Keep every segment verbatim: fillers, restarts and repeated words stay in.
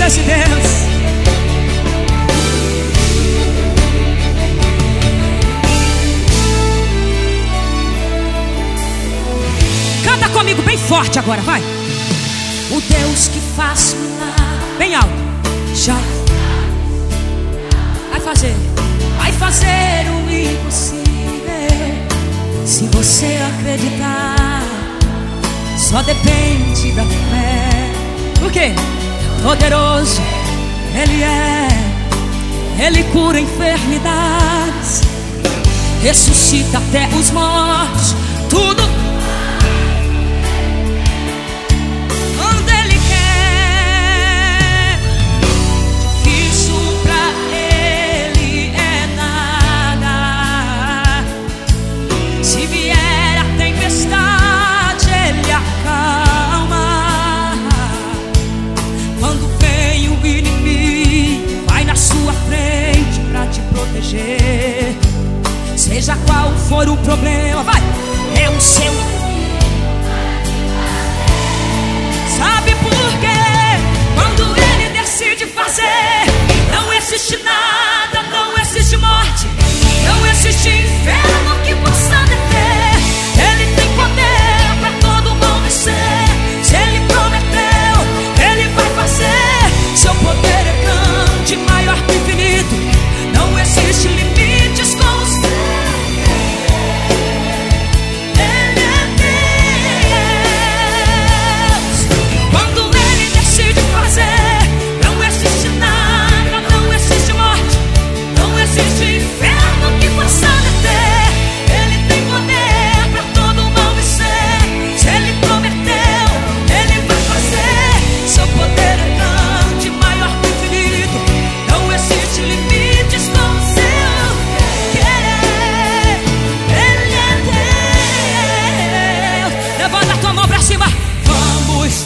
esse Deus. Canta comigo bem forte agora, vai. O Deus que faz milagre, bem alto, já vai fazer, vai fazer o impossível. Se você acreditar, só depende da fé. Por quê? Poderoso Ele é, Ele cura enfermidades, ressuscita até os mortos, tudo quando Ele quer. Difícil pra Ele é nada. Se vier a tempestade, Ele acalma. Quando vem o inimigo, vai na sua frente pra te proteger. Seja qual for o problema, vai, é o seu. Sabe por quê? Quando Ele decide fazer, não existe nada, não existe morte, não existe inferno que possa deter. Ele tem poder pra todo mal vencer. Se Ele prometeu, Ele vai fazer. Seu poder é grande, maior que o infinito. Não existe limites com o céu. Ele é Deus. Quando Ele decide fazer, não existe nada, não existe morte, não existe inferno que possa deter. Ele tem poder pra todo mal vencer. Se Ele prometeu, Ele vai fazer. Seu poder é grande, maior que o infinito. Não existe limites com o seu querer. Ele é Deus. Levanta a tua mão pra cima. Vamos.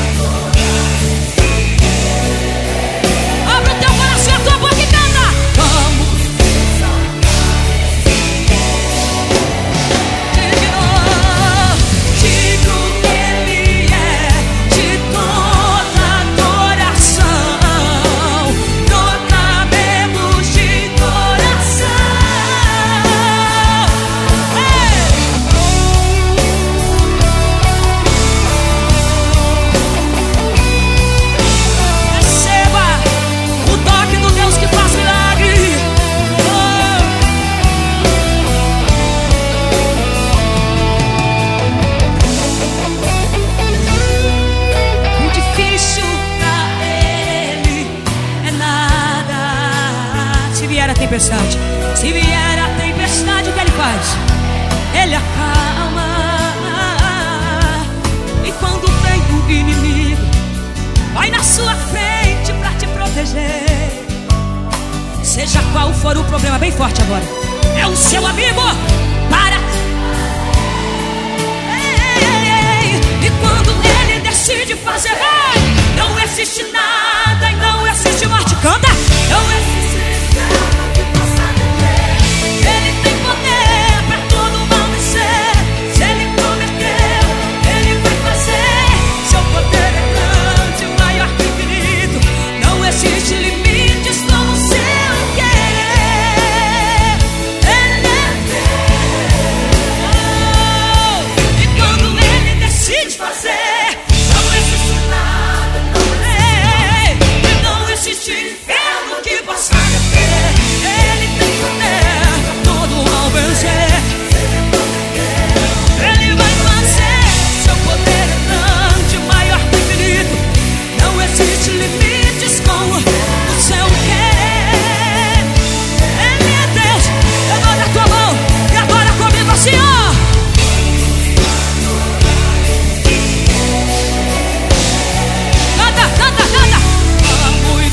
Abre o teu coração, a tua boca e canta. Vamos. Digno, digno Ele é de toda adoração. Proclamemos de coração. Receba o toque do Deus que faz milagre. O difícil pra Ele é nada. Se vier a tempestade, se vier a tempestade, o que Ele faz? Ele acalma. E quando vem o inimigo, vai na sua frente pra te proteger. Seja qual for o problema, bem forte agora, é o seu amigo para. Ei, e quando Ele decide fazer, vai, não existe nada e não existe morte. Canta. Não existe nada que possa deter. Ele tem poder pra todo mal vencer. Se Ele prometeu, Ele vai fazer. Seu poder é grande, maior que o infinito. Não existe limites com o seu querer. Ele é Deus. E quando Ele decide fazer, não existe nada, não existe, não existe inferno que possa deter. Ele tem poder pra todo mal vencer. Ele vai fazer. Seu poder é grande, maior que o infinito. Não existe limites com o seu querer. Ele é Deus. Levanta a tua mão e agora comigo assim, ó. Canta, canta, canta. Vamos.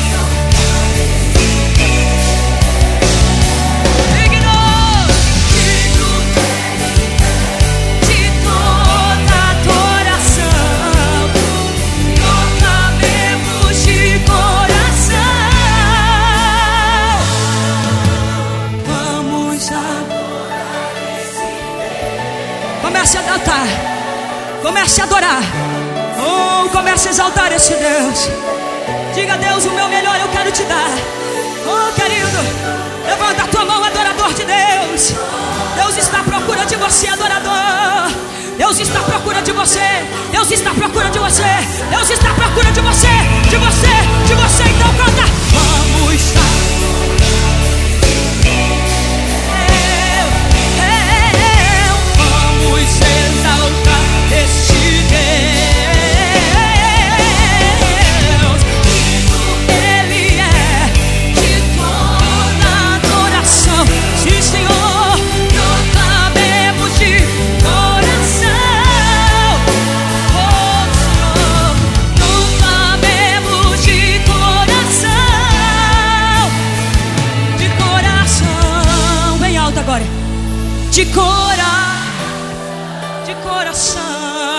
Digno, digno de toda adoração. Proclamemos de coração. Vamos adorar esse Deus. Comece a cantar, comece a adorar. Oh, comece a exaltar esse Deus. Diga a Deus, o meu melhor eu quero te dar. Oh, querido, levanta a tua mão, adorador de Deus. Deus está à procura de você, adorador. Deus está à procura de você. Deus está à procura de você. Deus está à procura de você. De você, de você. Então canta. Vamos estar. Vamos exaltar este Deus. Ele é de toda adoração. Sim, Senhor, proclamemos de coração. Oh, Senhor, proclamemos de coração. De coração. Bem alto agora. De coração. De coração.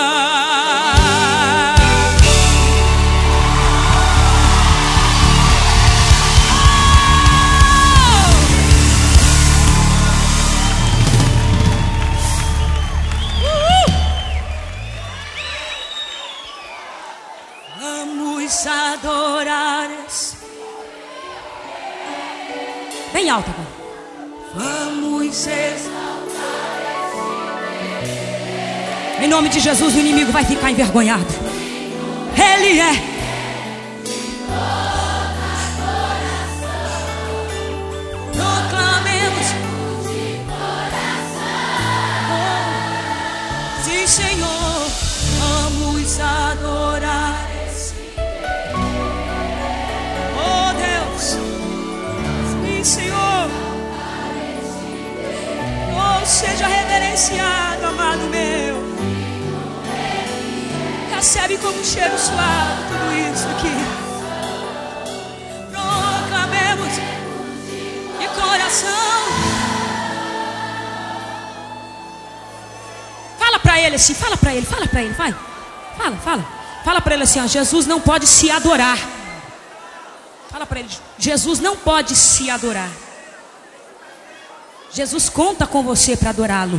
Vamos adorar esse. Bem alto agora. Vamos exaltar. Em nome de Jesus, o inimigo vai ficar envergonhado. Ele é. Proclamemos de coração. Sim, Senhor, vamos adorar esse. Oh, Deus. Sim, Senhor. Oh, seja reverenciado, amado meu. Recebe como um cheiro suave tudo isso aqui. Proclamemos de coração. Fala pra ele assim, fala pra ele, fala pra ele, vai. Fala, fala. Fala pra ele assim, ó, Jesus não pode se adorar. Fala pra ele, Jesus não pode se adorar. Jesus conta com você para adorá-lo.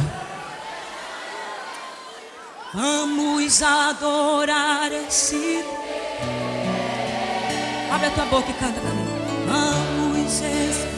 Vamos adorar esse. Abre a tua boca e canta também. Vamos exaltar.